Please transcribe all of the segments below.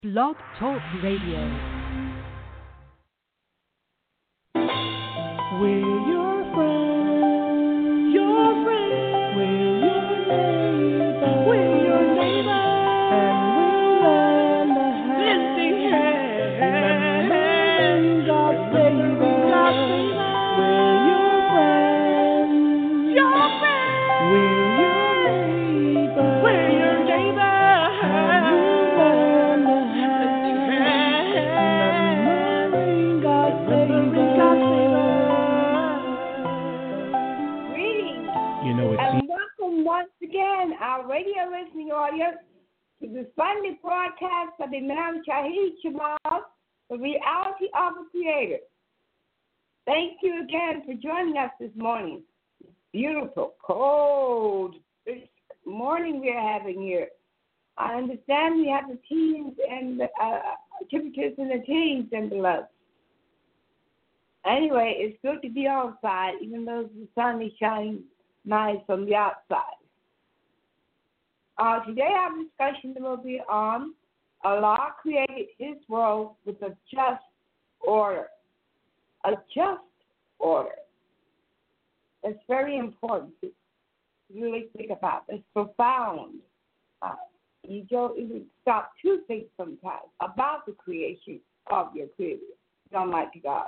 Blog Talk Radio. We're your friends, your friends. We're your neighbors, we're your neighbors. And we'll lend a hand. God save us. We're your friends, your friends. We're your neighbors, we're your neighbors. And we'll lend a hand. God save us. And welcome once again, our radio listening audience, to the Sunday broadcast of Imam Shahid Shabazz, the reality of the Creator. Thank you again for joining us this morning. Beautiful, cold morning we are having here. I understand we have the teens and the temperatures in the teens and below. Anyway, it's good to be outside, even though the sun is shining nice from the outside. Today our discussion will be on Allah created His world with a just order. A just order. It's very important to really think about. It's profound. You don't even stop to think sometimes about the creation of your Creator, Almighty God.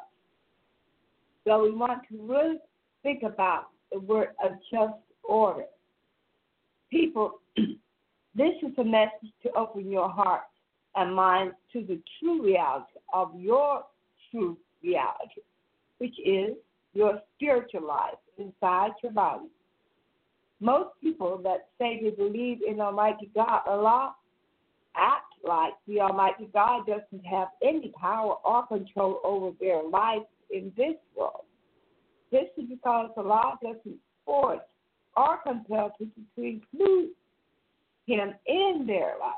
So we want to really think about the word a just order. People, this is a message to open your heart and mind to the true reality of your true reality, which is your spiritual life inside your body. Most people that say they believe in Almighty God, Allah, act like the Almighty God doesn't have any power or control over their life in this world. This is because Allah doesn't force or compel people to include Him in their life.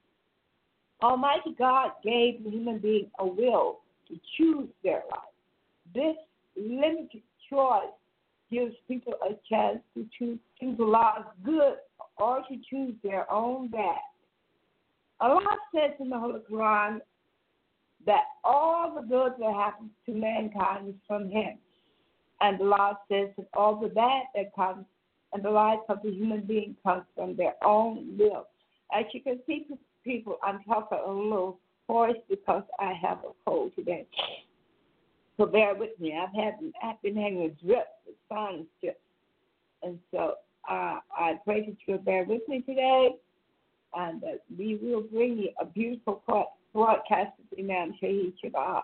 Almighty God gave the human being a will to choose their life. This limited choice gives people a chance to choose Allah's good or to choose their own bad. Allah says in the Holy Quran that all the good that happens to mankind is from Him. And Allah says that all the bad that comes in the life of the human being comes from their own will. As you can see, people, I'm talking a little hoarse because I have a cold today. So bear with me. I've been having a drip, a sinus drip. And so I pray that you'll bear with me today, and that we will bring you a beautiful broadcast of Imam Shahid Shabazz.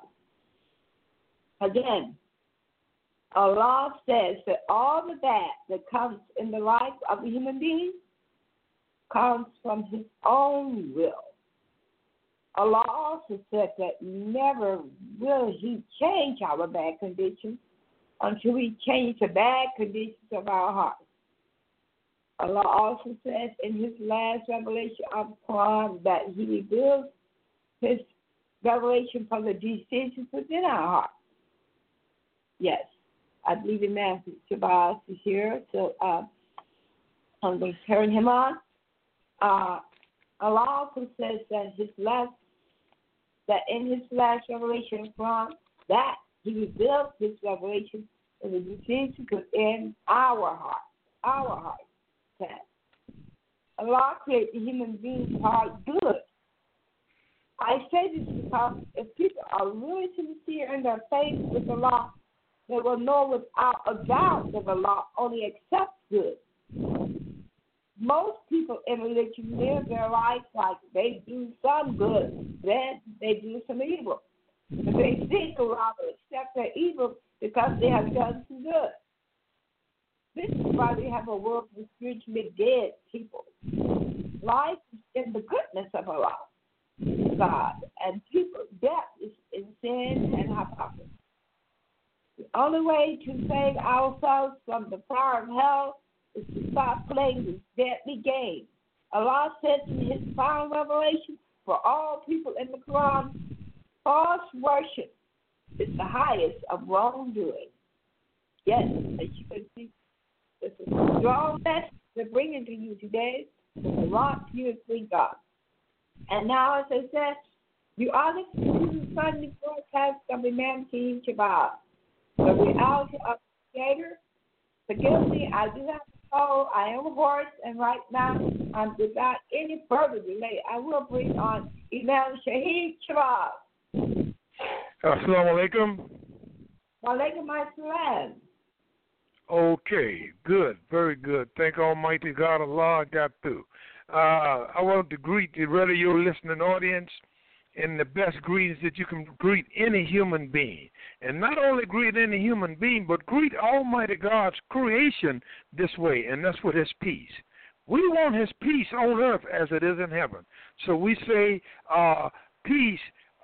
Again, Allah says that all the bad that comes in the life of a human being comes from His own will. Allah also said that never will He change our bad conditions until we change the bad conditions of our hearts. Allah also says in His last revelation of the Quran that He reveals His revelation from the decisions within our hearts. Yes. I believe Imam Shabazz is here, so I'm going to turn him on. Allah also says that in His last revelation from that He revealed His revelation of the decisions within our heart. Allah created the human being's heart good. I say this because if people are really sincere in their faith with Allah, they will know without a doubt that Allah only accepts good. Most people in religion live their life like they do some good, then they do some evil. But they think Allah will accept their evil because they have done some good. This is why we have a world of spiritually dead people. Life is in the goodness of Allah, God, and people's death is in sin and hypocrisy. The only way to save ourselves from the fire of hell is to stop playing this deadly game. Allah says in His final revelation for all people in the Quran, false worship is the highest of wrongdoing. Yes, as you can see, this is a strong message we're bringing to you today. To belong to you as we God. And now, as I said, You are listening to the Sunday broadcast of Imam King Shabbat, the reality of the Creator. Forgive me, I do have a cold. I am hoarse, and right now, without any further delay, I will bring on Imam Shahid Shabbat. Assalamu alaikum. Walaikum assalam. Okay, good, very good. Thank Almighty God Allah I got through. I want to greet the radio listening audience in the best greetings that you can greet any human being. And not only greet any human being, but greet Almighty God's creation this way, and that's with His peace. We want His peace on earth as it is in heaven. So we say, peace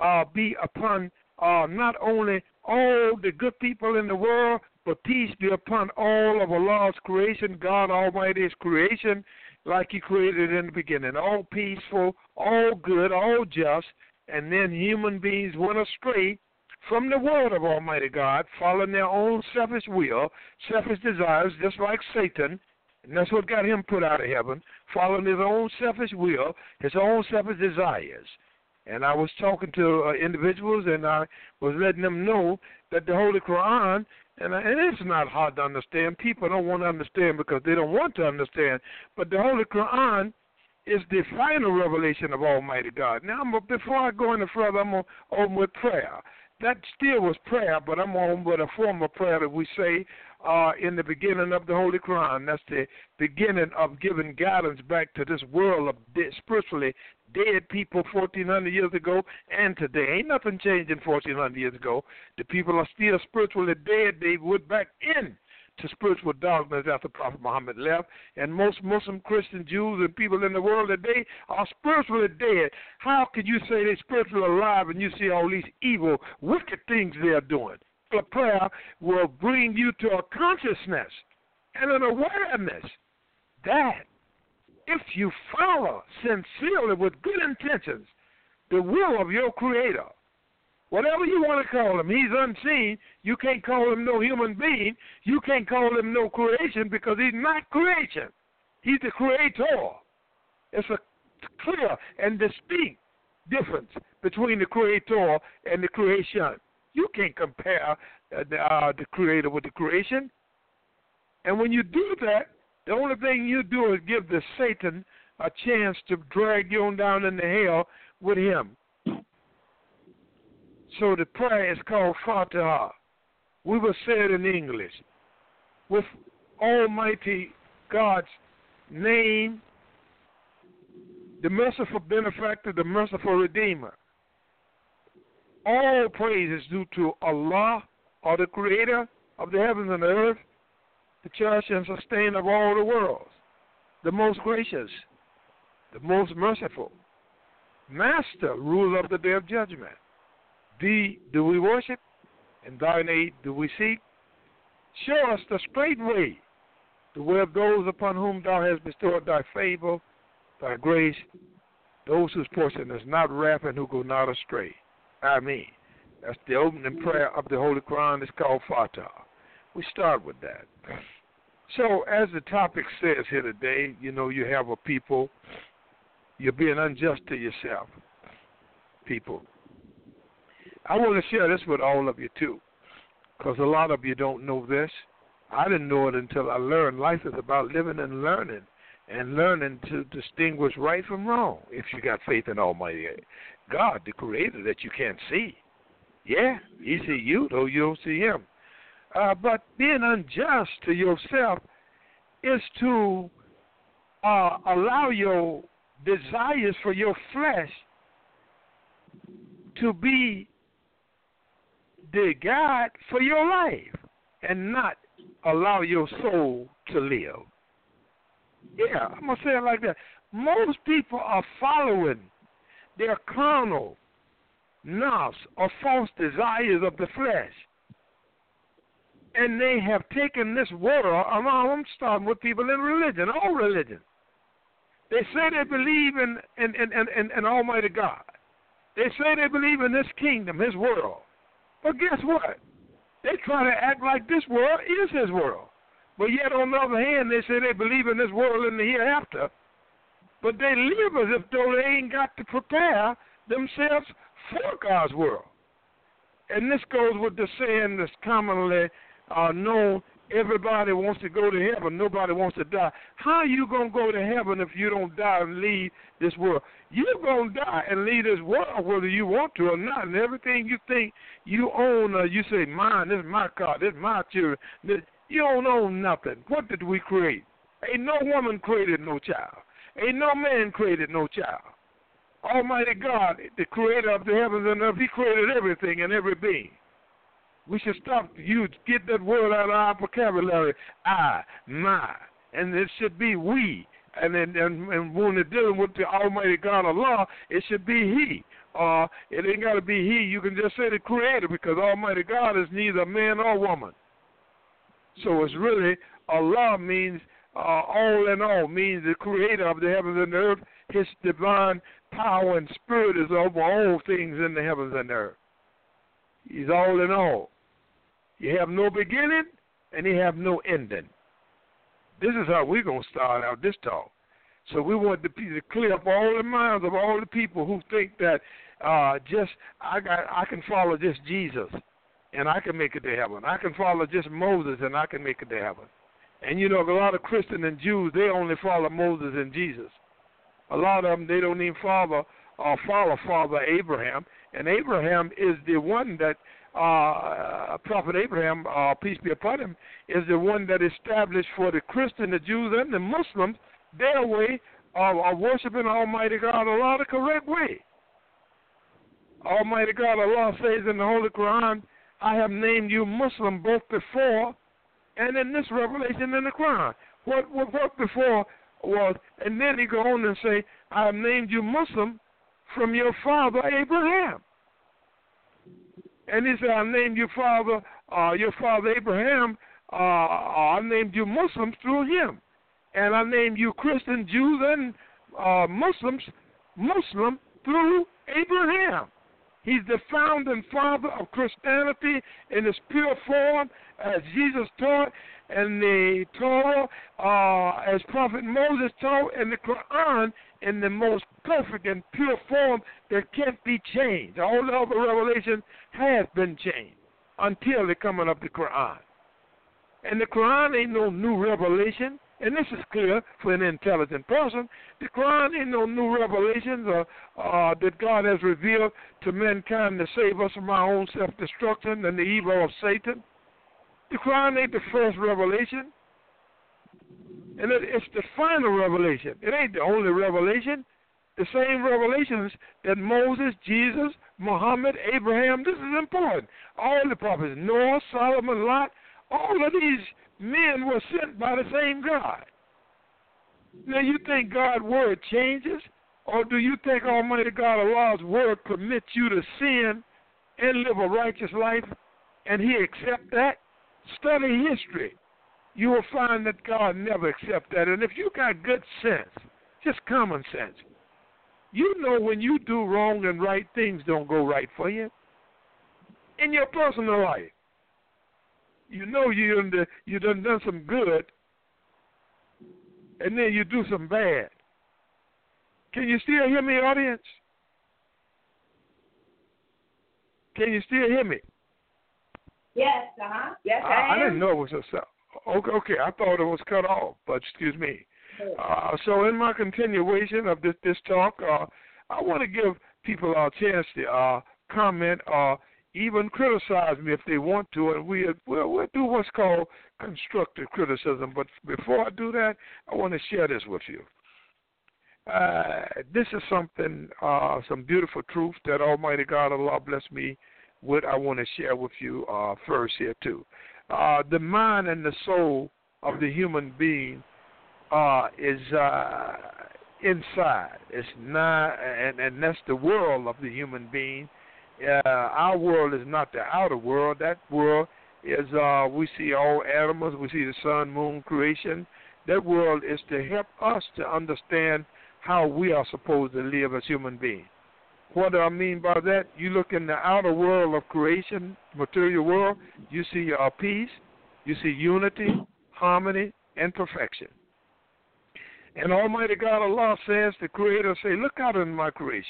be upon not only all the good people in the world, but peace be upon all of Allah's creation, God Almighty's creation, like He created in the beginning. All peaceful, all good, all just, and then human beings went astray from the word of Almighty God, following their own selfish will, selfish desires, just like Satan, and that's what got him put out of heaven, following his own selfish will, his own selfish desires. And I was talking to individuals, and I was letting them know that the Holy Quran, and it's not hard to understand. People don't want to understand because they don't want to understand. But the Holy Quran is the final revelation of Almighty God. Now, before I go any further, I'm going to open with prayer. That still was prayer, but I'm on with a form of prayer that we say in the beginning of the Holy Quran. That's the beginning of giving guidance back to this world of spiritually dead people 1,400 years ago and today. Ain't nothing changed in 1,400 years ago. The people are still spiritually dead. They went back in to spiritual darkness after Prophet Muhammad left, and most Muslim, Christian, Jews, and people in the world today are spiritually dead. How can you say they're spiritually alive and you see all these evil, wicked things they're doing? A prayer will bring you to a consciousness and an awareness that if you follow sincerely with good intentions the will of your Creator, whatever you want to call him, he's unseen. You can't call him no human being. You can't call him no creation because he's not creation. He's the Creator. It's a clear and distinct difference between the Creator and the creation. You can't compare the Creator with the creation. And when you do that, the only thing you do is give the Satan a chance to drag you on down into hell with him. So the prayer is called Fatiha. We will say it in English. With Almighty God's name, the merciful benefactor, the merciful redeemer. All praise is due to Allah, or the creator of the heavens and the earth, the cherisher and sustainer of all the worlds, the most gracious, the most merciful, master, ruler of the day of judgment. Thee do we worship, and thine aid do we seek. Show us the straight way, the way of those upon whom thou hast bestowed thy favor, thy grace, those whose portion is not wrath and who go not astray. Ameen. That's the opening prayer of the Holy Quran. It's called Fatiha. We start with that. So, as the topic says here today, you know, you have a people, you're being unjust to yourself, people. I want to share this with all of you, too, because a lot of you don't know this. I didn't know it until I learned. Life is about living and learning to distinguish right from wrong if you got faith in Almighty God, the Creator that you can't see. Yeah, He see you, though you don't see Him. But being unjust to yourself is to allow your desires for your flesh to be the guide for your life and not allow your soul to live. Yeah, I'm going to say it like that. Most people are following their carnal, nafs, or false desires of the flesh. And they have taken this world, I'm starting with people in religion, all religion. They say they believe in Almighty God. They say they believe in this kingdom, His world. But guess what? They try to act like this world is His world. But yet, on the other hand, they say they believe in this world in the hereafter. But they live as if though they ain't got to prepare themselves for God's world. And this goes with the saying that's commonly known, everybody wants to go to heaven, nobody wants to die. How are you going to go to heaven if you don't die and leave this world? You're going to die and leave this world whether you want to or not. And everything you think you own, you say, mine, this is my car, this is my children. You don't own nothing. What did we create? Ain't no woman created no child. Ain't no man created no child. Almighty God, the creator of the heavens and earth, he created everything and every being. We should stop get that word out of our vocabulary, I, my, and it should be we. And when we're dealing with the Almighty God Allah, it should be he. It ain't got to be he. You can just say the creator, because Almighty God is neither man or woman. So it's really, Allah means all in all, means the creator of the heavens and the earth. His divine power and spirit is over all things in the heavens and the earth. He's all in all. You have no beginning, and you have no ending. This is how we're going to start out this talk. So we want to clear up all the minds of all the people who think that I can follow just Jesus, and I can make it to heaven. I can follow just Moses, and I can make it to heaven. And you know, a lot of Christians and Jews, they only follow Moses and Jesus. A lot of them, they don't even follow Father Abraham. And Abraham is the one that, Prophet Abraham, peace be upon him, is the one that established for the Christians, the Jews, and the Muslims their way of worshiping Almighty God Allah the correct way. Almighty God Allah says in the Holy Quran, I have named you Muslim both before and in this revelation in the Quran. What before was, and then he go on and say, I have named you Muslim from your father Abraham. And he said, I named your father Abraham, I named you Muslims through him. And I named you Christian, Jews, and Muslims, Muslim through Abraham. He's the founding father of Christianity in its pure form, as Jesus taught, and the Torah, as Prophet Moses taught, and the Quran in the most perfect and pure form that can't be changed. All the other revelation has been changed until the coming of the Quran. And the Quran ain't no new revelation. And this is clear for an intelligent person. The Quran ain't no new revelations that God has revealed to mankind to save us from our own self-destruction and the evil of Satan. The Quran ain't the first revelation. And it's the final revelation. It ain't the only revelation. The same revelations that Moses, Jesus, Muhammad, Abraham, this is important. All the prophets, Noah, Solomon, Lot, all of these men were sent by the same God. Now, you think God's word changes, or do you think Almighty God Allah's word permits you to sin and live a righteous life, and he accept that? Study history. You will find that God never accept that. And if you got good sense, just common sense, you know when you do wrong and right, things don't go right for you. In your personal life, you know you done some good, and then you do some bad. Can you still hear me, audience? Can you still hear me? Yes, Yes, I didn't know it was a okay. I thought it was cut off, but excuse me. So in my continuation of this talk, I want to give people a chance to comment or even criticize me if they want to, and we'll do what's called constructive criticism. But before I do that, I want to share this with you. This is something, some beautiful truth that Almighty God Allah bless me with. I want to share with you first here too. The mind and the soul of the human being is inside. It's not, and that's the world of the human being. Our world is not the outer world. That world is, we see all animals, we see the sun, moon, creation. That world is to help us to understand how we are supposed to live as human beings. What do I mean by that? You look in the outer world of creation, material world, you see peace, you see unity, harmony, and perfection. And Almighty God Allah says, the Creator say, look out in my creation.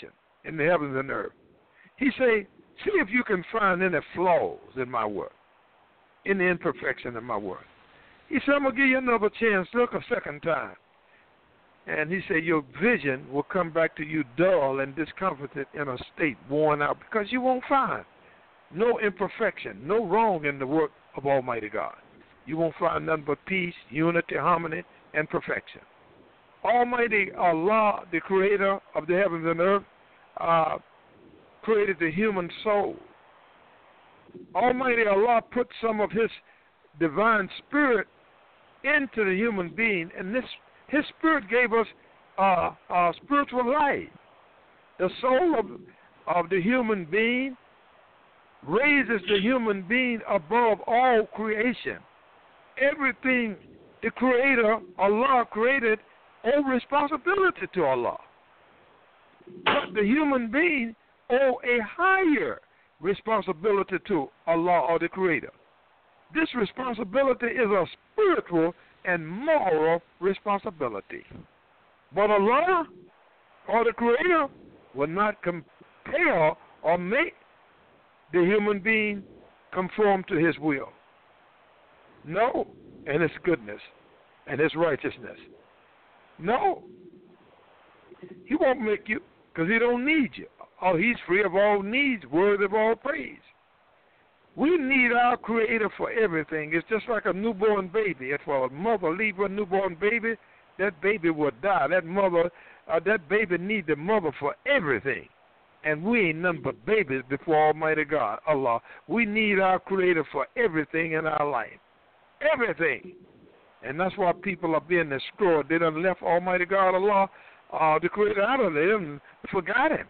in the heavens and earth. He say, see if you can find any flaws in my work, any imperfection in my work. He said, I'm going to give you another chance. Look a second time. And he said, your vision will come back to you dull and discomforted in a state worn out because you won't find no imperfection, no wrong in the work of Almighty God. You won't find nothing but peace, unity, harmony, and perfection. Almighty Allah, the creator of the heavens and earth, created the human soul. Almighty Allah put some of his divine spirit into the human being, and his spirit gave us spiritual life. The soul of the human being raises the human being above all creation. Everything the Creator, Allah, created owe responsibility to Allah. But the human being owe a higher responsibility to Allah or the Creator. This responsibility is a spiritual and moral responsibility. But Allah or the Creator will not compel or make the human being conform to his will. No, and his goodness and his righteousness. No, he won't make you because he don't need you. Oh, he's free of all needs, worthy of all praise. We need our Creator for everything. It's just like a newborn baby. If a mother leaves a newborn baby, that baby will die. That baby needs the mother for everything. And we ain't nothing but babies before Almighty God, Allah. We need our Creator for everything in our life. Everything. And that's why people are being destroyed. They done left Almighty God, Allah, the Creator, out of them, forgot Him.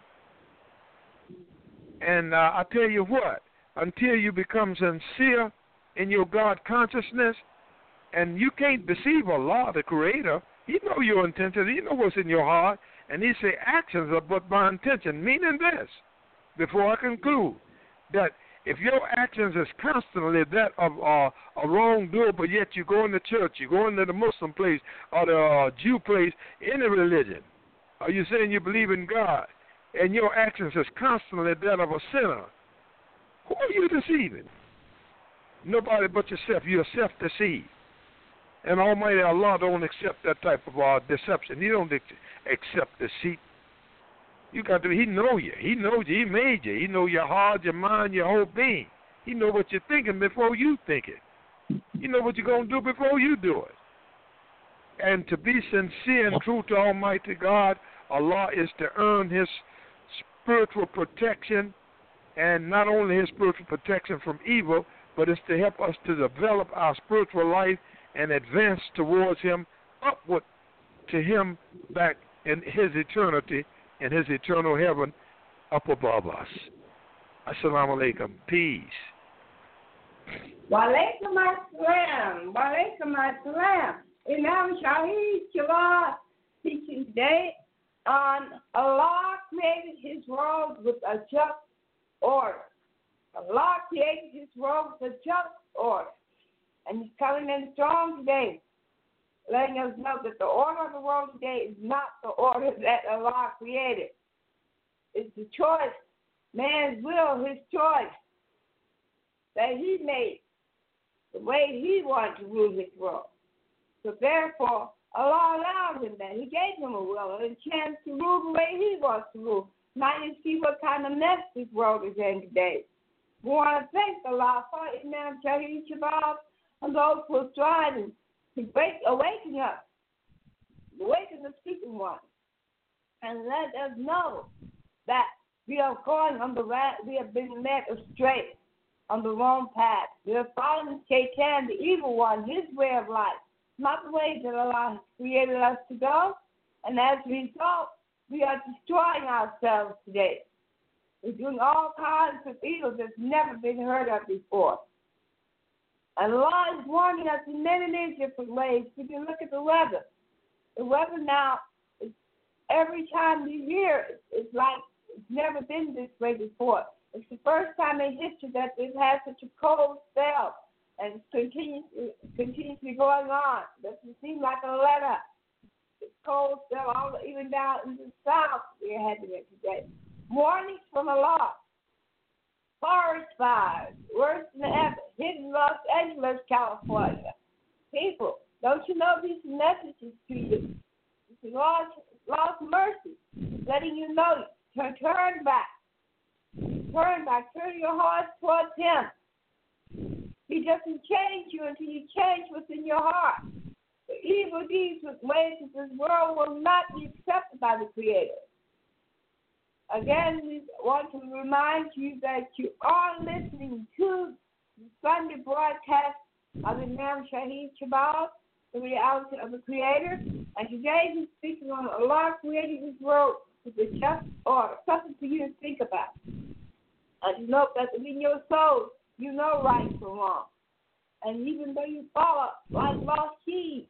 And I tell you what, until you become sincere in your God consciousness, and you can't deceive Allah, the Creator, He know your intentions, He know what's in your heart, and He say actions are but my intention, meaning this, before I conclude, that if your actions is constantly that of a wrongdoer, but yet you go into church, you go into the Muslim place or the Jew place, any religion, are you saying you believe in God, and your actions is constantly that of a sinner, who are you deceiving? Nobody but yourself. You're self-deceived. And Almighty Allah don't accept that type of deception. He don't accept deceit. You got to. He know you. He knows you. He made you. He know your heart, your mind, your whole being. He know what you're thinking before you think it. He know what you're going to do before you do it. And to be sincere and true to Almighty God, Allah is to earn His spiritual protection, and not only His spiritual protection from evil, but it's to help us to develop our spiritual life and advance towards Him, upward to Him back in His eternity, in His eternal heaven up above us. Assalamu alaikum. Peace. Wa alaikum assalam. Wa alaikum assalam. Imam Shahid Shabbat teaching today on Allah created His world with a just order. Allah created His world with a just order. And He's coming in strong today, letting us know that the order of the world today is not the order that Allah created. It's the choice, man's will, his choice, that he made, the way he wanted to rule his world. So therefore, Allah allowed him that. He gave him a will and a chance to rule the way he wants to rule. Now you see what kind of mess this world is in today. We want to thank Allah for Imam Shahid Shabbat and those who are striving to awaken us, awaken the sleeping ones, and let us know that we are going on we have been led astray on the wrong path. We are following Shaitan, the evil one, his way of life, not the way that Allah has created us to go. And as a result, we are destroying ourselves today. We're doing all kinds of evil that's never been heard of before. And Allah is warning us in many, many different ways. You can look at the weather. The weather now, every time you hear it, it's like it's never been this way before. It's the first time in history that we've had such a cold spell, and it's continuously going on. It doesn't seem like a let-up. It's cold spell even down in the south we're having it today. warnings from Allah, forest fires, worse than ever, hit in Los Angeles, California. People, don't you know these messages to you? This is God's mercy, letting you know, turn back. Turn your heart towards Him. He doesn't change you until you change what's in your heart. The evil deeds with ways of this world will not be accepted by the Creator. Again, we want to remind you that you are listening to the Sunday broadcast of Imam Shahid Shabazz, The Reality of the Creator. And today he's speaking on Allah creating this world with a just order, something for you to think about. And know that within your soul, you know right from wrong. And even though you follow like lost sheep,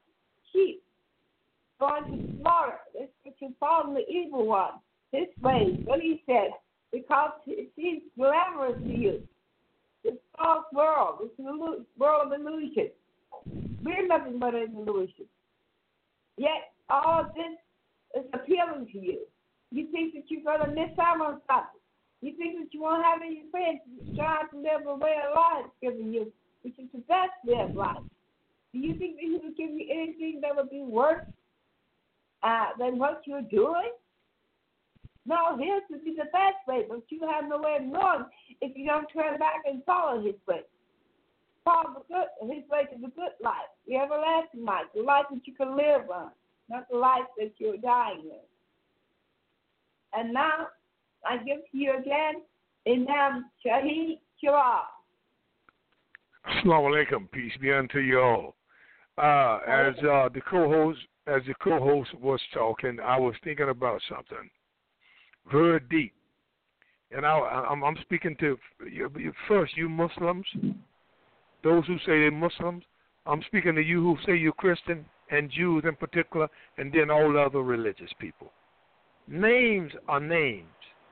going to slaughter, that's what you follow the evil one, his ways, what he said, because it seems glamorous to you. This false world, this world of illusion. We're nothing but an illusion. Yet all of this is appealing to you. You think that you're going to miss out on something. You think that you won't have any friends trying to live the way Allah has given you, which is the best way of life. Do you think that He would give you anything that would be worse than what you're doing? No, His would be the best way, but you have no way of knowing if you don't turn back and follow His way. Follow His way to the good life, the everlasting life, the life that you can live on, not the life that you're dying in. And now, I give to you again, Imam Shahid Shabazz. Assalamu alaikum, peace be unto you all. As the co-host was talking, I was thinking about something very deep, and I'm speaking to first you Muslims, those who say they're Muslims. I'm speaking to you who say you're Christian and Jews in particular, and then all other religious people. Names are names.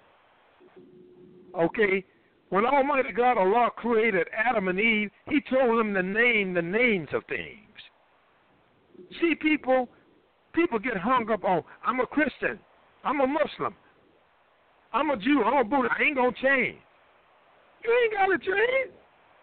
Okay, when Almighty God, Allah, created Adam and Eve, He told them to name the names of things. See, people get hung up on, I'm a Christian, I'm a Muslim, I'm a Jew, I'm a Buddha, I ain't going to change. You ain't got to change.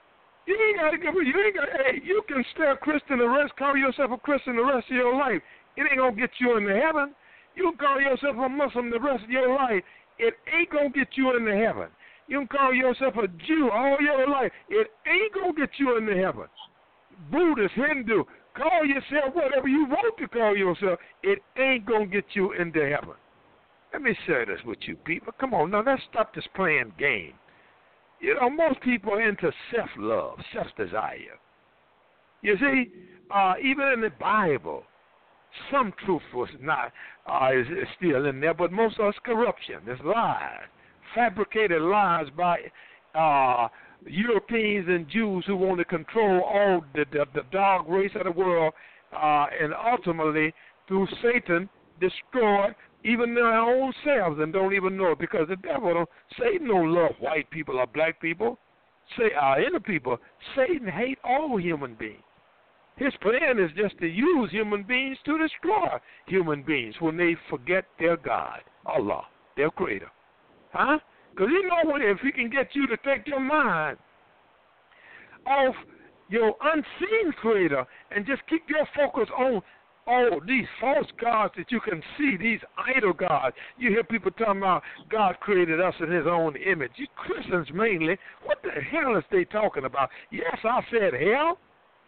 You can stay a Christian call yourself a Christian the rest of your life. It ain't going to get you into heaven. You can call yourself a Muslim the rest of your life. It ain't going to get you into heaven. You can call yourself a Jew all your life. It ain't going to get you into heaven. Buddhist, Hindu, call yourself whatever you want to call yourself. It ain't going to get you into heaven. Let me share this with you people. Come on, now let's stop this playing game. You know, most people are into self-love, self-desire. You see, even in the Bible, some truth was not is still in there, but most of it's corruption. It's lies, fabricated lies by Europeans and Jews who want to control all the dog race of the world, and ultimately through Satan destroy even their own selves and don't even know it, because the devil, Satan don't love white people or black people, any people. Satan hates all human beings. His plan is just to use human beings to destroy human beings when they forget their God, Allah, their Creator. Huh? Because you know what? If He can get you to take your mind off your unseen Creator and just keep your focus on these false gods that you can see, these idol gods. You hear people talking about God created us in His own image. You Christians mainly, what the hell is they talking about? Yes, I said hell.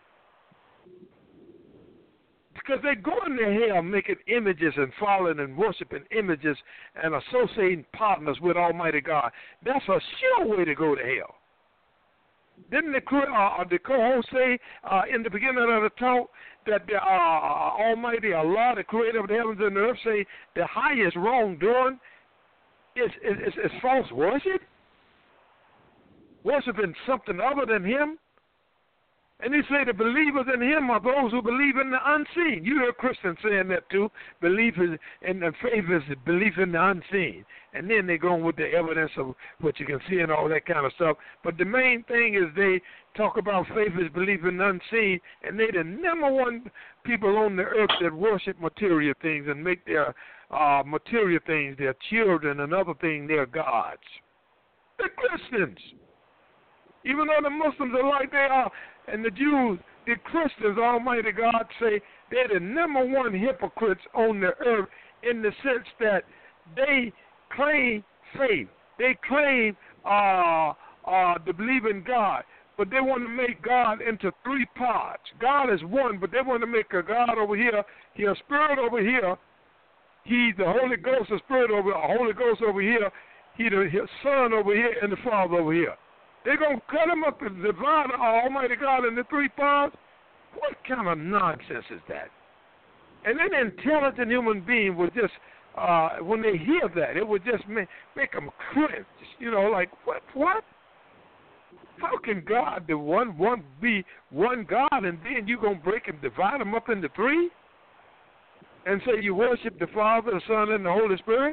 Because they go into hell making images and following and worshiping images and associating partners with Almighty God. That's a sure way to go to hell. Didn't the co-host say in the beginning of the talk that the Almighty Allah, the creator of the heavens and the earth, say the highest wrongdoing is false worship? Worshiping something other than Him? And he say the believers in him are those who believe in the unseen. You hear Christians saying that too. Belief is, and the faith is belief in the unseen. And then they go with the evidence of what you can see and all that kind of stuff. But the main thing is they talk about faith is belief in the unseen, and they the number one people on the earth that worship material things and make their material things their children and other things their gods. The Christians. Even though the Muslims are like they are, and the Jews, the Christians, Almighty God say, they're the number one hypocrites on the earth in the sense that they claim faith. They claim to believe in God, but they want to make God into three parts. God is one, but they want to make a God over here, He's a spirit over here, He's the Holy Ghost, a spirit over here, a Holy Ghost over here, He's the Son over here, and the Father over here. They're going to cut him up and divide Almighty God into three parts? What kind of nonsense is that? And an intelligent human being would just, when they hear that, it would just make them cringe. You know, like, what? How can God, the one be one God, and then you're going to break him, divide him up into three? And say you worship the Father, the Son, and the Holy Spirit?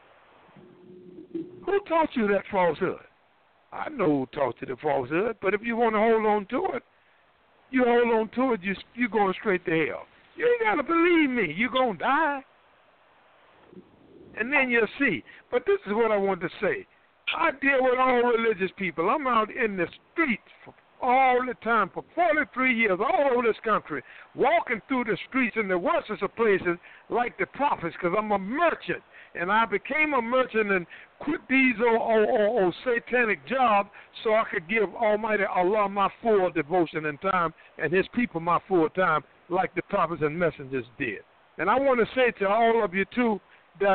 Who taught you that falsehood? I know who taught you the falsehood, but if you want to hold on to it, you hold on to it, you're going straight to hell. You ain't got to believe me. You're going to die. And then you'll see. But this is what I want to say. I deal with all religious people. I'm out in the streets all the time for 43 years, all over this country, walking through the streets in the worstest of places like the prophets, because I'm a merchant. And I became a merchant and quit these old satanic jobs so I could give Almighty Allah my full devotion and time and his people my full time like the prophets and messengers did. And I want to say to all of you, too, that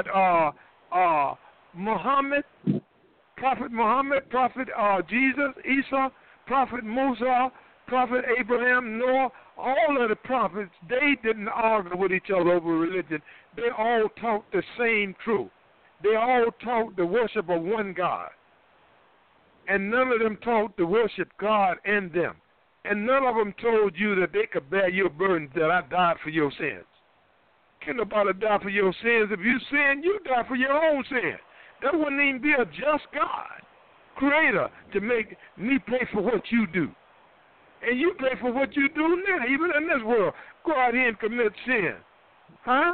Prophet Muhammad, Prophet Jesus, Isa, Prophet Musa, Prophet Abraham, Noah, all of the prophets, they didn't argue with each other over religion. They all taught the same truth. They all taught the worship of one God. And none of them taught to worship God and them. And none of them told you that they could bear your burdens, that I died for your sins. Can't nobody die for your sins. If you sin, you die for your own sin. That wouldn't even be a just God, creator, to make me pay for what you do. And you pay for what you do now, even in this world. Go out here and commit sin. Huh?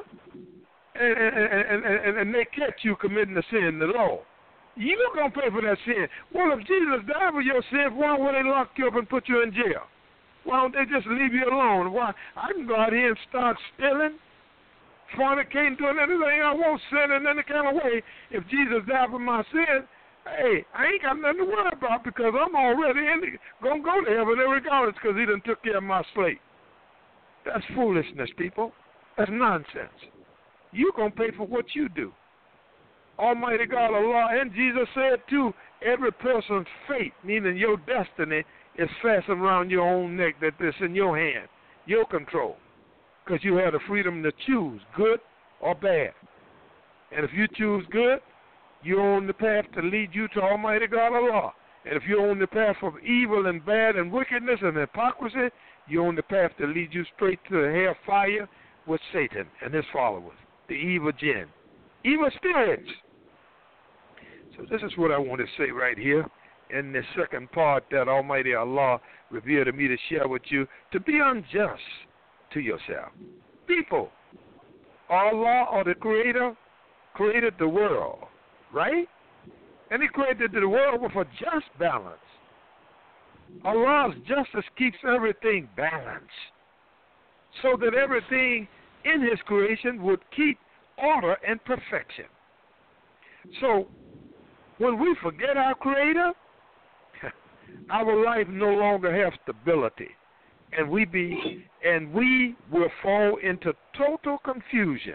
And they catch you committing the sin, the law. You're going to pay for that sin. Well, if Jesus died for your sin, why would they lock you up and put you in jail? Why don't they just leave you alone? Why? I can go out here and start stealing, fornicating, doing anything I want, sinning in any kind of way. If Jesus died for my sin, hey, I ain't got nothing to worry about because I'm already going to go to heaven regardless because he done took care of my slate. That's foolishness, people. That's nonsense. You're going to pay for what you do. Almighty God, Allah, and Jesus said too, every person's fate, meaning your destiny, is fastened around your own neck, that it's in your hand, your control, because you have the freedom to choose good or bad. And if you choose good, you're on the path to lead you to Almighty God, Allah. And if you're on the path of evil and bad and wickedness and hypocrisy, you're on the path to lead you straight to the hell fire with Satan and his followers, the evil jinn, evil spirits. So this is what I want to say right here in the second part that Almighty Allah revealed to me to share with you, to be unjust to yourself. People, Allah or the Creator created the world, right? And he created the world with a just balance. Allah's justice keeps everything balanced so that everything in his creation would keep order and perfection. So when we forget our Creator, our life no longer has stability, and we will fall into total confusion.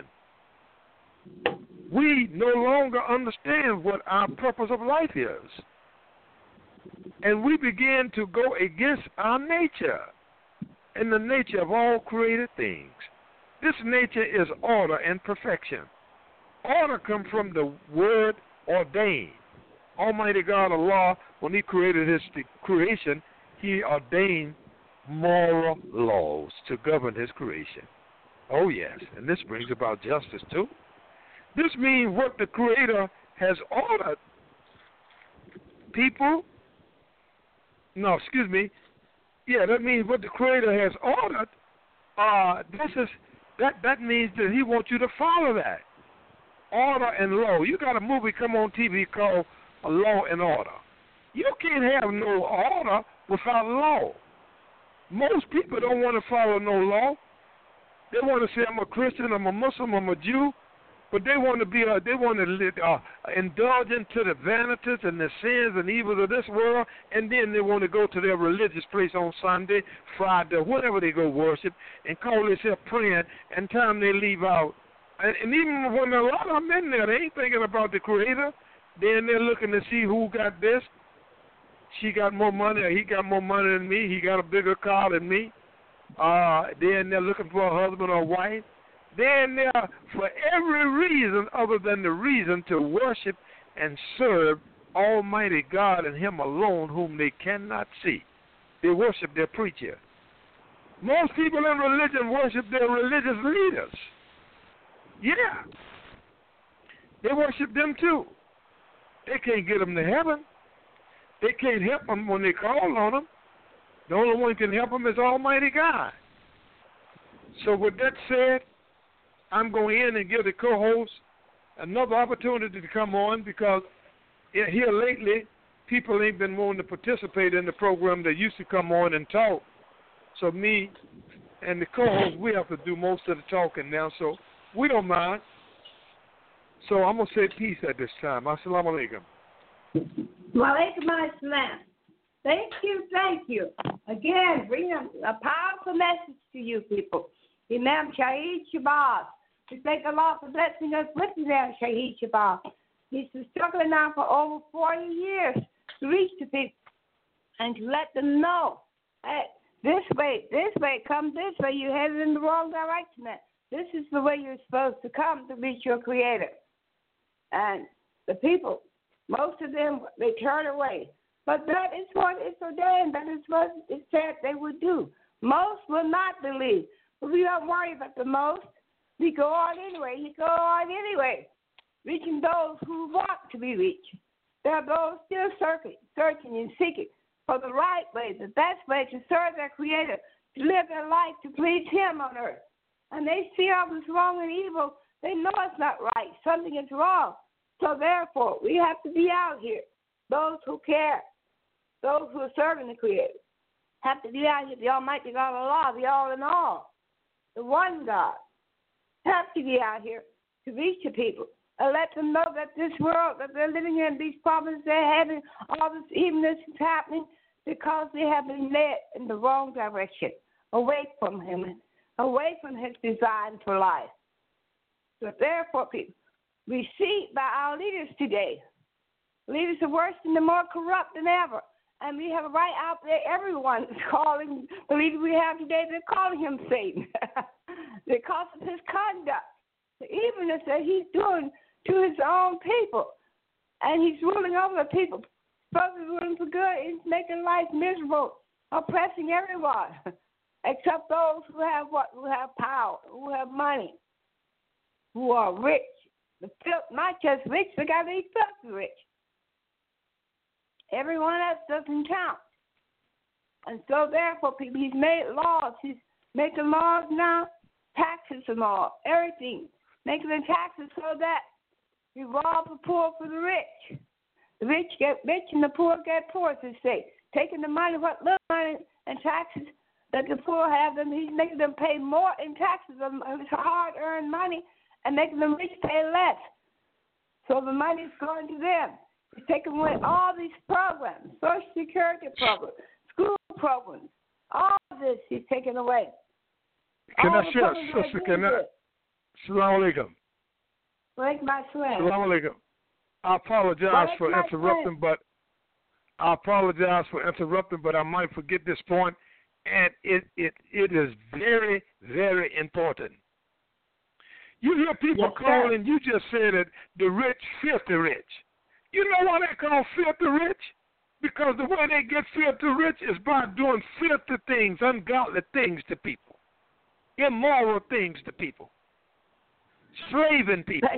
We no longer understand what our purpose of life is, and we begin to go against our nature and the nature of all created things. This nature is order and perfection. Order comes from the word ordain. Almighty God, Allah, when he created his creation, he ordained moral laws to govern his creation. Oh, yes, and this brings about justice, too. This means what the Creator has ordered people. No, excuse me. Yeah, that means what the Creator has ordered. That means that He wants you to follow that order and law. You got a movie come on TV called Law and Order. You can't have no order without law. Most people don't want to follow no law. They want to say, I'm a Christian, I'm a Muslim, I'm a Jew, but they want to be, indulge into the vanities and the sins and evils of this world, and then they want to go to their religious place on Sunday, Friday, whenever they go worship, and call themselves praying, and time they leave out. And even when a lot of them in there, they ain't thinking about the Creator. Then they're looking to see who got this. She got more money, or he got more money than me. He got a bigger car than me. Then they're looking for a husband or wife. Then they're for every reason other than the reason to worship and serve Almighty God and Him alone, whom they cannot see. They worship their preacher. Most people in religion worship their religious leaders. Yeah. They worship them too. They can't get them to heaven. They can't help them when they call on them. The only one who can help them is Almighty God. So with that said, I'm going in and give the co-host another opportunity to come on, because here lately, people ain't been wanting to participate in the program. They used to come on and talk. So me and the co-host, we have to do most of the talking now, so we don't mind. So I'm going to say peace at this time. Assalamu alaikum. Walaikum assalam. Thank you. Again, bring a powerful message to you people. Imam Shahid Shabazz. We thank Allah for blessing us with Imam Shahid Shabazz. He's been struggling now for over 40 years to reach the people and to let them know, hey, this way, come this way, you're headed in the wrong direction. This is the way you're supposed to come to reach your Creator. And the people, most of them, they turn away. But that is what is ordained. That is what it said they would do. Most will not believe. But we don't worry about the most. We go on anyway. Reaching those who want to be reached. There are those still searching and seeking for the right way, the best way to serve their Creator, to live their life to please Him on earth. And they see all this wrong and evil. They know it's not right. Something is wrong. So therefore, we have to be out here. Those who care, those who are serving the Creator, have to be out here. The Almighty God of Allah, the all in all, the one God, have to be out here to reach the people and let them know that this world that they're living in, these problems they're having, all this evilness is happening because they have been led in the wrong direction, away from Him, away from His design for life. So therefore, people, we see by our leaders today, leaders are worse and they're more corrupt than ever. And we have right out there, everyone is calling the leader we have today, they're calling him Satan. Because of his conduct, the evilness that he's doing to his own people. And he's ruling over the people. Supposed to be ruling for good. He's making life miserable, oppressing everyone, except those who have power, who have money, who are rich. Not just rich, they got to be filthy rich. Everyone else doesn't count. And so therefore, people, he's made laws. He's making laws now, taxes and all, everything. Making the taxes so that we rob the poor for the rich. The rich get rich and the poor get poor, as they say. Taking the money, what little money and taxes that the poor have, them, he's making them pay more in taxes of his hard-earned money and making them rich pay less. So the money is going to them. He's taking away all these programs, Social Security programs, school programs, all of this he's taking away. Can I share, sister, Assalamu alaikum. Assalamu alaikum. I apologize for interrupting, but I might forget this point, and it is very, very important. You hear people calling, you just said that the rich filthy rich. You know why they call filthy rich? Because the way they get filthy rich is by doing filthy things, ungodly things to people, immoral things to people, slaving people.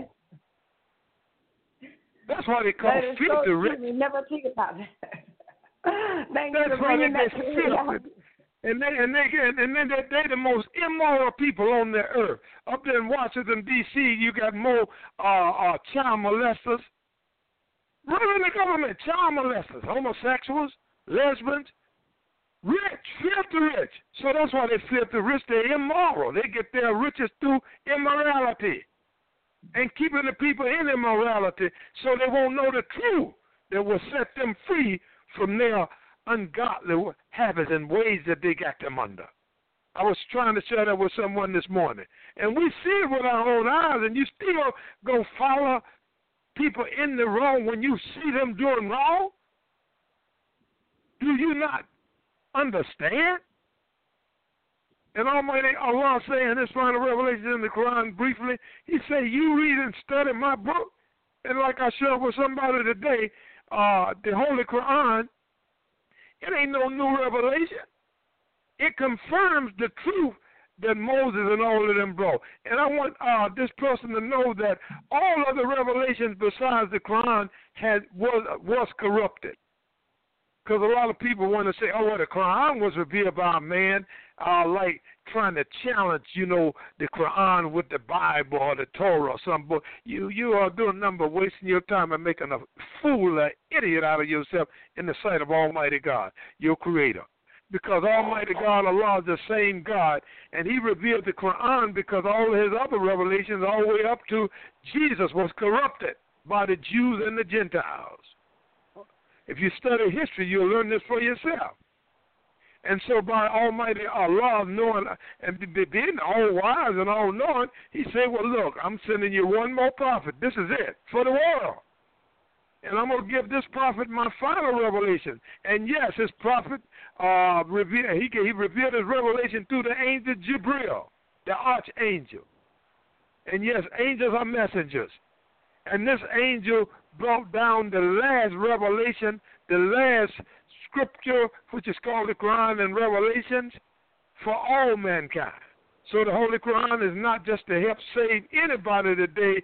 That's why they call filthy rich. We never think about that. That's why they get filthy. And they're the most immoral people on the earth. Up there in Washington, D.C., you got more child molesters. Running the government, child molesters, homosexuals, lesbians, rich, filthy rich. So that's why they're filthy rich. They're immoral. They get their riches through immorality and keeping the people in immorality so they won't know the truth that will set them free from their ungodly habits and ways that they got them under. I was trying to share that with someone this morning. And we see it with our own eyes, and you still go follow people in the wrong when you see them doing wrong? Do you not understand? And Almighty Allah saying this final revelation in the Quran briefly, He say, you read and study my book, and like I shared with somebody today, the Holy Quran, it ain't no new revelation. It confirms the truth that Moses and all of them brought. And I want this person to know that all of the revelations besides the Quran was corrupted. Because a lot of people want to say, oh, well, the Quran was revealed by a man, like trying to challenge, the Quran with the Bible or the Torah or something. You are doing nothing but wasting your time and making a fool, an idiot out of yourself in the sight of Almighty God, your Creator. Because Almighty God, Allah is the same God, and He revealed the Quran because all of His other revelations all the way up to Jesus was corrupted by the Jews and the Gentiles. If you study history, you'll learn this for yourself. And so by Almighty Allah knowing and being all wise and all knowing, He said, well, look, I'm sending you one more prophet. This is it for the world. And I'm going to give this prophet my final revelation. And yes, his prophet, he revealed his revelation through the angel Jibril, the archangel. And yes, angels are messengers. And this angel brought down the last revelation, the last scripture, which is called the Quran and Revelations, for all mankind. So the Holy Quran is not just to help save anybody today,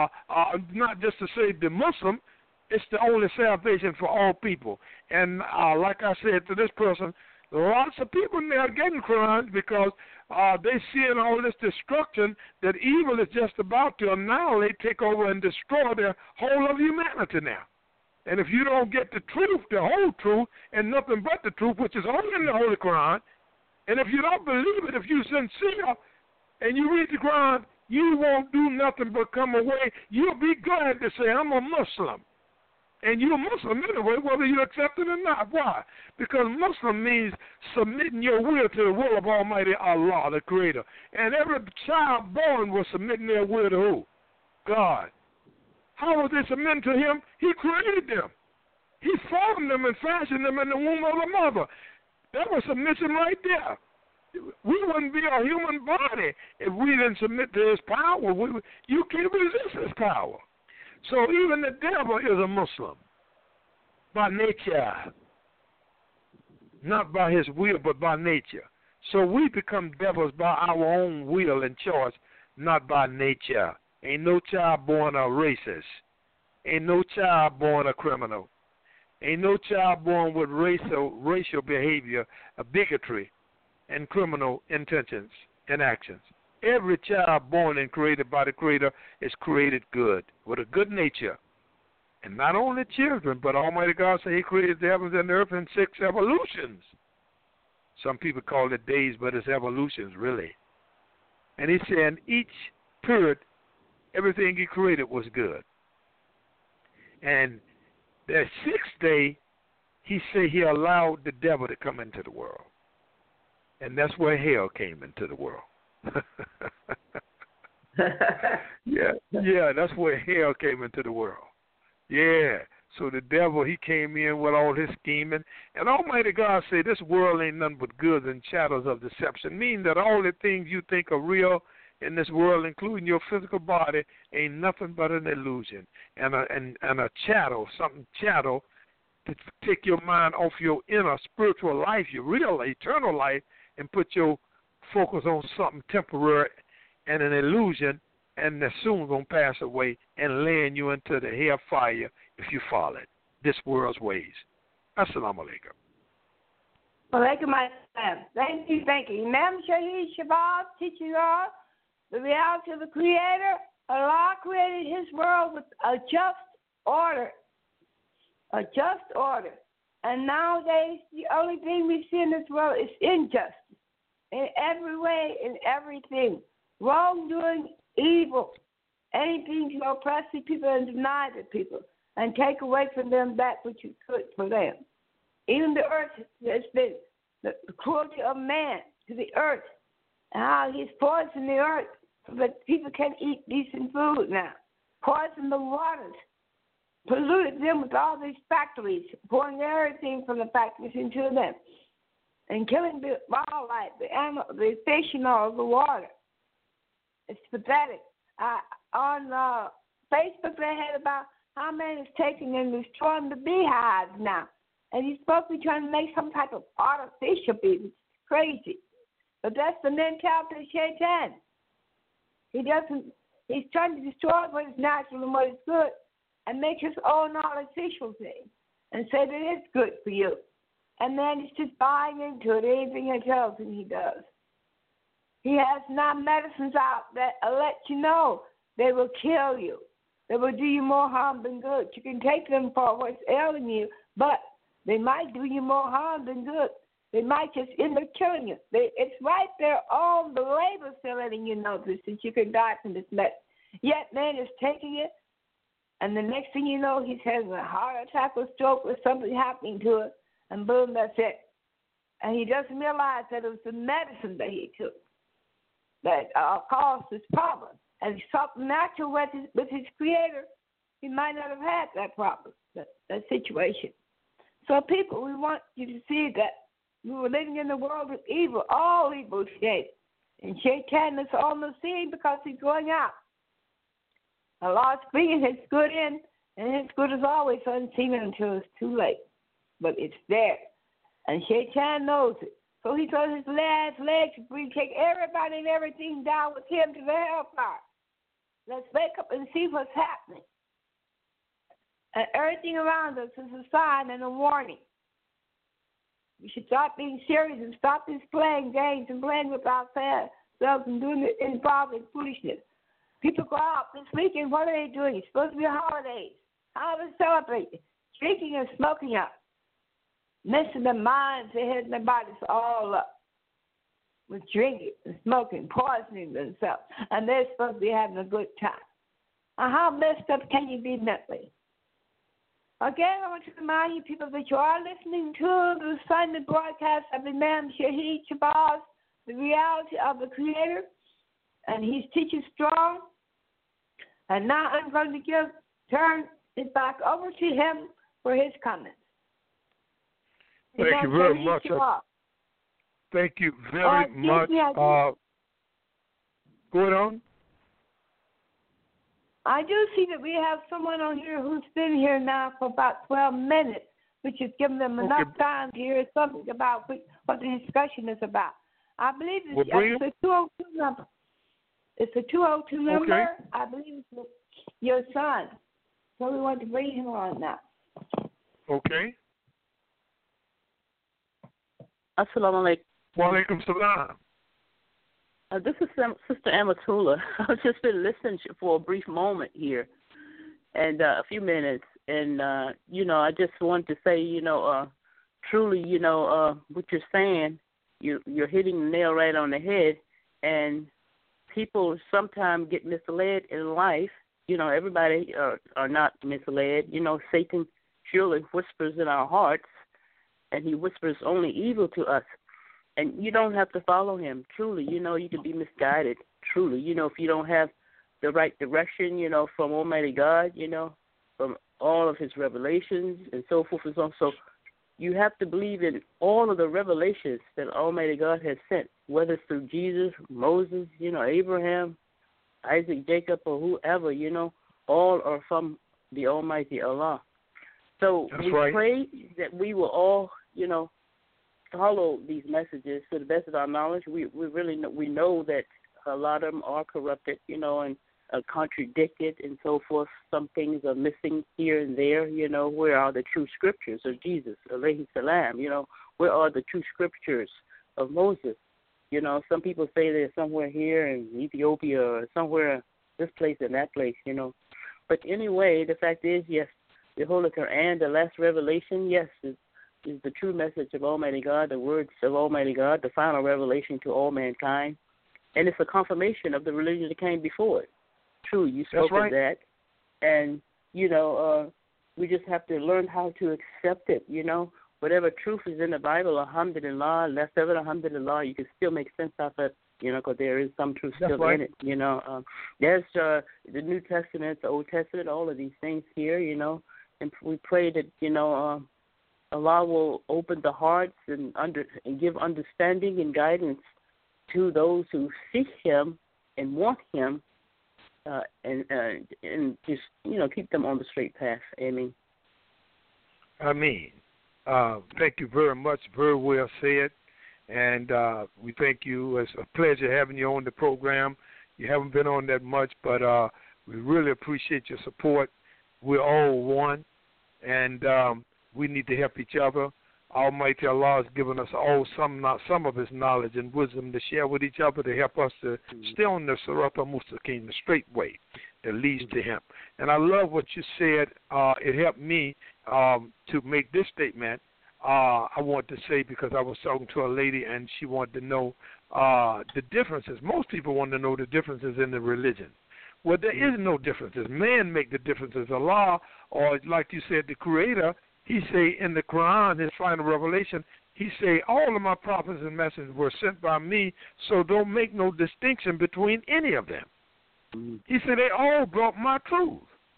not just to save the Muslim. It's the only salvation for all people. And like I said to this person, lots of people now are getting Qurans because they seeing all this destruction that evil is just about to annihilate, take over, and destroy the whole of humanity now. And if you don't get the truth, the whole truth, and nothing but the truth, which is only in the Holy Quran, and if you don't believe it, if you're sincere and you read the Quran, you won't do nothing but come away. You'll be glad to say, I'm a Muslim. And you're a Muslim anyway, whether you accept it or not. Why? Because Muslim means submitting your will to the will of Almighty Allah, the Creator. And every child born was submitting their will to who? God. How was they submitting to Him? He created them. He formed them and fashioned them in the womb of the mother. That was submission right there. We wouldn't be a human body if we didn't submit to His power. You can't resist His power. So even the devil is a Muslim by nature, not by his will, but by nature. So we become devils by our own will and choice, not by nature. Ain't no child born a racist. Ain't no child born a criminal. Ain't no child born with racial behavior, bigotry, and criminal intentions and actions. Every child born and created by the Creator is created good, with a good nature. And not only children, but Almighty God said He created the heavens and the earth in 6 evolutions. Some people call it days, but it's evolutions, really. And He said in each period, everything He created was good. And the 6th day, He said He allowed the devil to come into the world. And that's where hell came into the world. yeah, that's where hell came into the world. Yeah, so the devil, he came in with all his scheming, and Almighty God said this world ain't nothing but goods and shadows of deception, meaning that all the things you think are real in this world, including your physical body, ain't nothing but an illusion and a chattel, something chattel to take your mind off your inner spiritual life, your real eternal life, and put your focus on something temporary and an illusion, and they're soon going to pass away and land you into the hellfire if you follow it, this world's ways. Assalamu alaikum. Walaikum assalam. Thank you. Imam Shahid Shabazz teaches us the reality of the Creator. Allah created His world with a just order. A just order. And nowadays, the only thing we see in this world is injustice. In every way, in everything. Wrongdoing, evil. Anything to oppress the people and deny the people. And take away from them that which you could for them. Even the earth has been the cruelty of man to the earth. And how he's poisoned the earth. But people can't eat decent food now. Poisoned the waters. Polluted them with all these factories, pouring everything from the factories into them, and killing the wildlife, the animal, the fish, and all the water. It's pathetic. On Facebook, they had about how man is taking and destroying the beehives now, and he's supposed to be trying to make some type of artificial bee. It's crazy, but that's the mentality of Shaitan. He's trying to destroy what is natural and what is good, and make his own artificial thing, and say that it's good for you. And then he's just buying into it, anything it tells him he does. He has now medicines out that let you know they will kill you. They will do you more harm than good. You can take them for what's ailing you, but they might do you more harm than good. They might just end up killing you. It's right there on the label still letting you know this, that you can die from this medicine. Yet man is taking it, and the next thing you know, he's having a heart attack or stroke or something happening to it, and boom, that's it. And he doesn't realize that it was the medicine that he took that caused this problem. And if something natural with his Creator, he might not have had that problem, that situation. So people, we want you to see that we were living in the world of evil, all evil today. And Shaitan is on the scene because he's going out. Allah's bringing his good in, and his good is always unseen until it's too late. But it's there. And Shaitan knows it. So he throws his last legs to take everybody and everything down with him to the hellfire. Let's wake up and see what's happening. And everything around us is a sign and a warning. We should stop being serious and stop this playing games and playing with ourselves and doing it in public foolishness. People go out this weekend, what are they doing? It's supposed to be holidays. How are they celebrating? Drinking and smoking up. Messing their minds, their heads, and their bodies all up with drinking and smoking, poisoning themselves. And they're supposed to be having a good time. How messed up can you be mentally? Again, I want to remind you people that you are listening to the Sunday broadcast of Imam Shahid Shabazz, the reality of the Creator, and he's teaching strong. And now I'm going to turn it back over to him for his comments. Thank you very much. Thank you very much. Going on? I do see that we have someone on here who's been here now for about 12 minutes, which has given them enough time to hear something about what the discussion is about. I believe it's a 202 number. It's a 202 number. Okay. I believe it's your son. So we want to bring him on now. Okay. Assalamu alaikum. Wa alaikum salam. This is Sister Amatullah. I've just been listening for a brief moment here, and a few minutes, and I just wanted to say, truly, what you're saying, you're hitting the nail right on the head, and people sometimes get misled in life. Everybody are not misled. Satan surely whispers in our hearts, and he whispers only evil to us. And you don't have to follow him. Truly, you can be misguided. Truly, if you don't have the right direction, from Almighty God, from all of his revelations and so forth and so on. So you have to believe in all of the revelations that Almighty God has sent, whether it's through Jesus, Moses, Abraham, Isaac, Jacob, or whoever, all are from the Almighty Allah. So That's we right. pray that we will all, follow these messages to the best of our knowledge. We really know that a lot of them are corrupted, and contradicted and so forth. Some things are missing here and there. Where are the true scriptures of Jesus, alayhi salam? Where are the true scriptures of Moses? Some people say they're somewhere here in Ethiopia or somewhere this place and that place. But anyway, the fact is, yes, the Holy Quran, the last revelation, yes, is the true message of Almighty God, the words of Almighty God, the final revelation to all mankind. And it's a confirmation of the religion that came before it. True, you spoke of that. And, we just have to learn how to accept it, Whatever truth is in the Bible, alhamdulillah, less of it, alhamdulillah, you can still make sense of it, because there is some truth still in it, There's the New Testament, the Old Testament, all of these things here, and we pray that, Allah will open the hearts and give understanding and guidance to those who seek Him and want Him, and just keep them on the straight path. Amen. Ameen. Thank you very much. Very well said. And we thank you. It's a pleasure having you on the program. You haven't been on that much, but we really appreciate your support. We're all one, and we need to help each other. Almighty Allah has given us all some of His knowledge and wisdom to share with each other to help us to stay on the Sirat al-Mustaqim, the straight way that leads to Him. And I love what you said. It helped me to make this statement. I want to say, because I was talking to a lady and she wanted to know the differences. Most people want to know the differences in the religion. Well, there is no differences. Man make the differences. Allah, or like you said, the Creator, He say in the Quran, His final revelation, He say, all of my prophets and messengers were sent by me, so don't make no distinction between any of them. He said, they all brought my truth.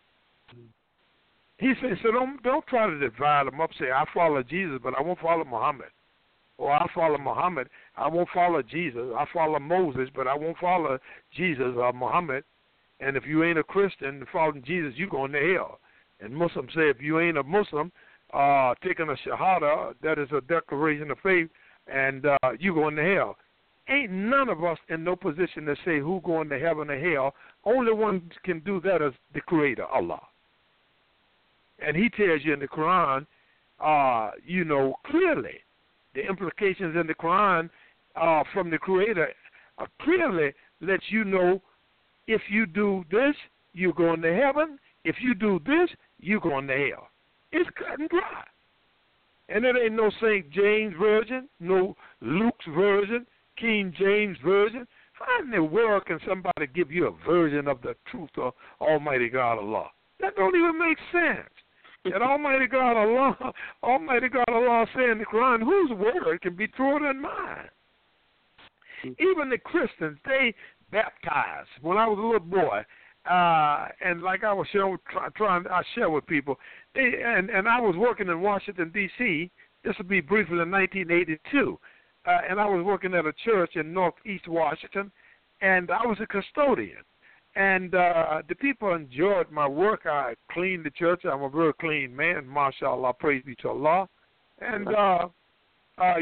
He said, so don't try to divide them up, say, I follow Jesus, but I won't follow Muhammad. Or I follow Muhammad, I won't follow Jesus. I follow Moses, but I won't follow Jesus or Muhammad. And if you ain't a Christian following Jesus, you're going to hell. And Muslims say, if you ain't a Muslim, taking a shahada, that is a declaration of faith, and you going to hell. Ain't none of us in no position to say who going to heaven or hell. Only one can do that is the Creator, Allah. And He tells you in the Quran, clearly, the implications in the Quran from the Creator clearly lets you know, if you do this, you're going to heaven. If you do this, you're going to hell. It's cut and dry. And it ain't no St. James Version, no Luke's Version, King James Version. How in the world can somebody give you a version of the truth of Almighty God Allah? That don't even make sense. And Almighty God Allah say in the Quran, whose word can be truer than mine? Even the Christians, they baptized. When I was a little boy, and like I was I share with people, and I was working in Washington, D.C., this will be briefly in 1982, and I was working at a church in northeast Washington, and I was a custodian. And the people enjoyed my work. I cleaned the church. I'm a very clean man, mashallah, praise be to Allah. And, I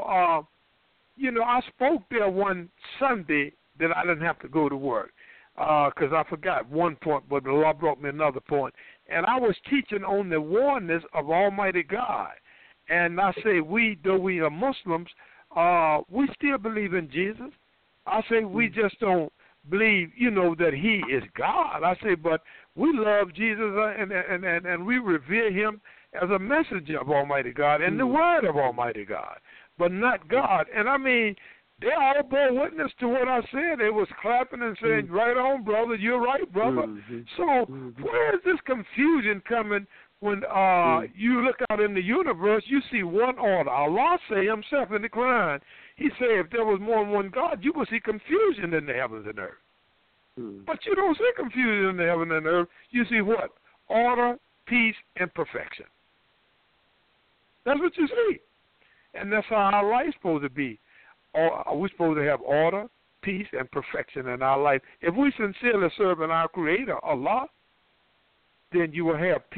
spoke there one Sunday that I didn't have to go to work because I forgot one point, but Allah brought me another point. And I was teaching on the oneness of Almighty God. And I say, though we are Muslims, we still believe in Jesus. I say, we just don't believe, that He is God. I say, but we love Jesus and we revere Him as a messenger of Almighty God and the Word of Almighty God, but not God. And I mean, they all bore witness to what I said. They was clapping and saying, right on, brother, you're right, brother. So where is this confusion coming when you look out in the universe, you see one order. Allah say Himself in the Quran, He said if there was more than one God, you would see confusion in the heavens and earth. But you don't see confusion in the heaven and earth. You see what? Order, peace, and perfection. That's what you see. And that's how our life's supposed to be. We're supposed to have order, peace, and perfection in our life. If we sincerely serve in our Creator, Allah, then you will have peace,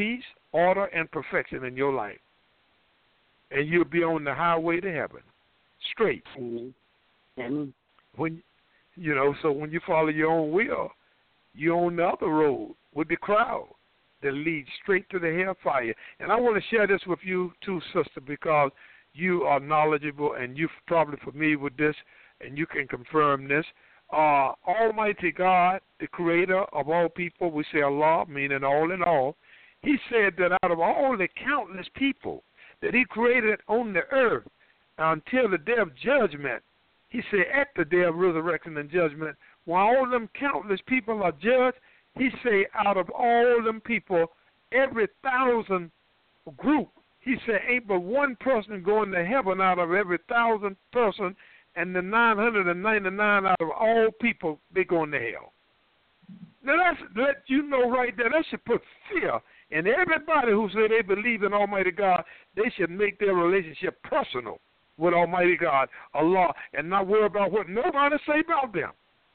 order, and perfection in your life. And you'll be on the highway to heaven, straight. Amen. When so when you follow your own will, you're on the other road with the crowd that leads straight to the hellfire. And I want to share this with you too, sister, because you are knowledgeable and you're probably familiar with this, and you can confirm this. Almighty God, the creator of all people, we say Allah, meaning all in all, he said that out of all the countless people that he created on the earth until the day of judgment, he said at the day of resurrection and judgment, while all them countless people are judged, he said out of all them people, every 1,000 group, he said ain't but one person going to heaven out of every 1,000 person, and the 999 out of all people, they going to hell. Now that's let you know right there. That should put fear in everybody who say they believe in Almighty God. They should make their relationship personal with Almighty God, Allah, and not worry about what nobody say about them.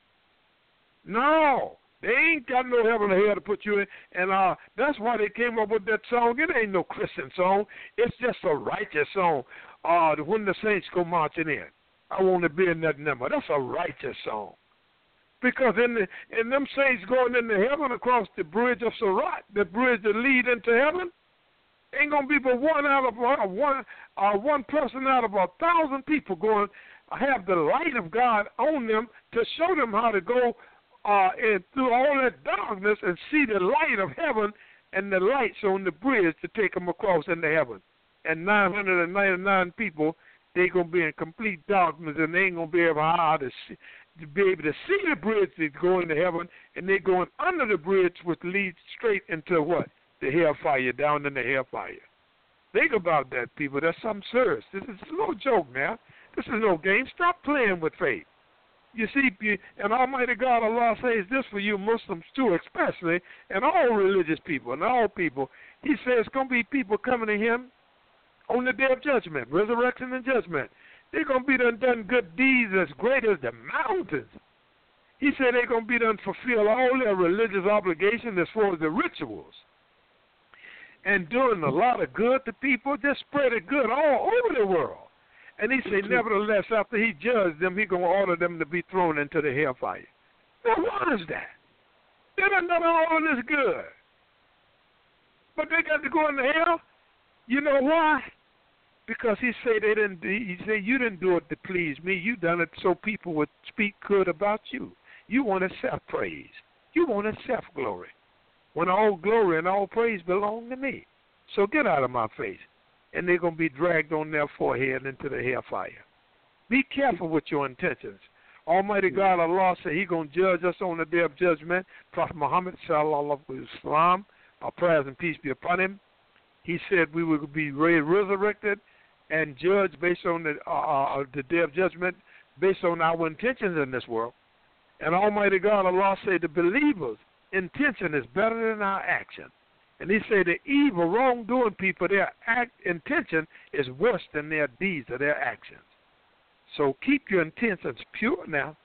No, they ain't got no heaven or hell to put you in, and that's why they came up with that song. It ain't no Christian song. It's just a righteous song. When the saints go marching in, I want to be in that number. That's a righteous song. Because in them saints going into heaven across the bridge of Sirat, the bridge that lead into heaven, ain't gonna be but one person out of 1,000 people going have the light of God on them to show them how to go and through all that darkness and see the light of heaven and the lights on the bridge to take them across into heaven. And 999 people, they gonna be in complete darkness, and they ain't gonna be able to see the bridge that's going to heaven, and they're going under the bridge, which leads straight into what? The hellfire, down in the hellfire. Think about that, people. That's something serious. This is no joke now. This is no game. Stop playing with faith. You see, and Almighty God, Allah says this for you Muslims too, especially, and all religious people and all people. He says it's going to be people coming to him on the day of judgment, resurrection and judgment. They're going to be done good deeds as great as the mountains. He said they're going to be done fulfill all their religious obligations as far as the rituals. And doing a lot of good to people, just spread it good all over the world. And he said, nevertheless, after he judged them, he's going to order them to be thrown into the hellfire. Now, why is that? They done done all this good. But they got to go into hell? You know why? Because he said you didn't do it to please me. You done it so people would speak good about you. You wanted self-praise. You wanted self-glory. When all glory and all praise belong to me. So get out of my face. And they're going to be dragged on their forehead into the hellfire. Be careful with your intentions. Almighty God, Allah said He's going to judge us on the day of judgment. Prophet Muhammad, sallallahu alaihi wasallam, our prayers and peace be upon him. He said we will be resurrected and judged based on the day of judgment, based on our intentions in this world. And Almighty God, Allah said the believers' intention is better than our action. And he said the evil, wrongdoing people, their intention is worse than their deeds or their actions. So keep your intentions pure now.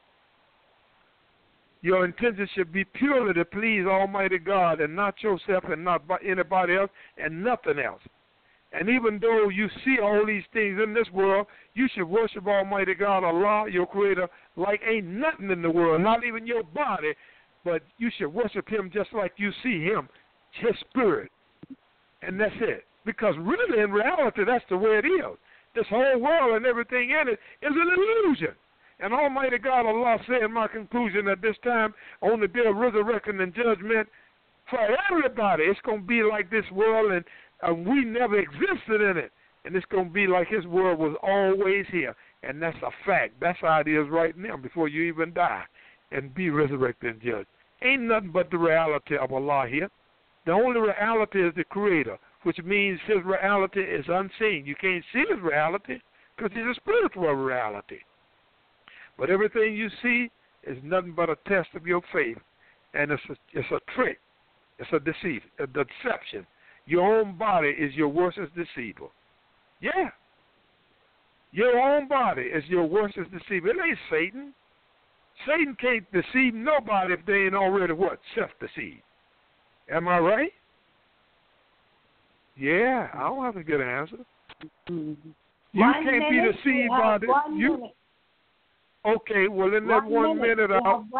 Your intentions should be purely to please Almighty God and not yourself and not anybody else and nothing else. And even though you see all these things in this world, you should worship Almighty God, Allah, your Creator, like ain't nothing in the world, not even your body, but you should worship Him just like you see Him. His spirit, and that's it. Because really, in reality, that's the way it is. This whole world and everything in it is an illusion. And Almighty God, Allah said in my conclusion at this time, on the day of resurrection and judgment, for everybody, it's going to be like this world, and we never existed in it. And it's going to be like His world was always here. And that's a fact. That's how it is right now, before you even die and be resurrected and judged. Ain't nothing but the reality of Allah here. The only reality is the Creator, which means His reality is unseen. You can't see His reality because He's a spiritual reality. But everything you see is nothing but a test of your faith, and it's a trick. It's a deception. Your own body is your worstest deceiver. Yeah. Your own body is your worstest deceiver. It ain't Satan. Satan can't deceive nobody if they ain't already what? Self-deceived. Am I right? Yeah, I don't have to get an answer. Mm-hmm. You can't be deceived by this. Okay, well, in that 1 minute,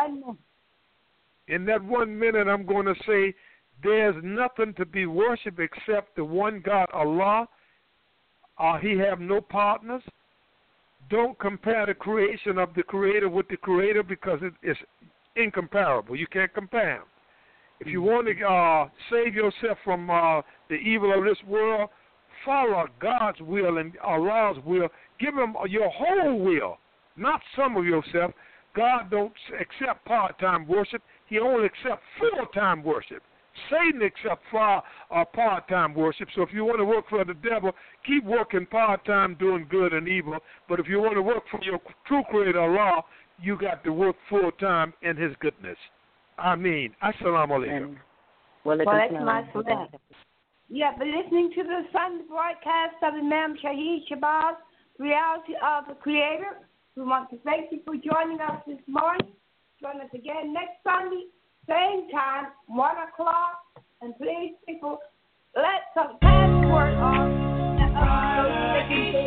in that 1 minute, I'm going to say there's nothing to be worshipped except the one God, Allah. He have no partners. Don't compare the creation of the Creator with the Creator because it's incomparable. You can't compare them. If you want to save yourself from the evil of this world, follow God's will and Allah's will. Give Him your whole will, not some of yourself. God don't accept part-time worship. He only accepts full-time worship. Satan accepts part-time worship. So if you want to work for the devil, keep working part-time doing good and evil. But if you want to work for your true Creator, Allah, you got to work full-time in His goodness. Ameen. Assalamu alaikum. Well, that's my salam. Yeah, but listening to the Sunday broadcast of Imam Shahid Shabazz, Reality of the Creator, we want to thank you for joining us this morning. Join us again next Sunday, same time, 1 o'clock. And please, people, let some password on so they can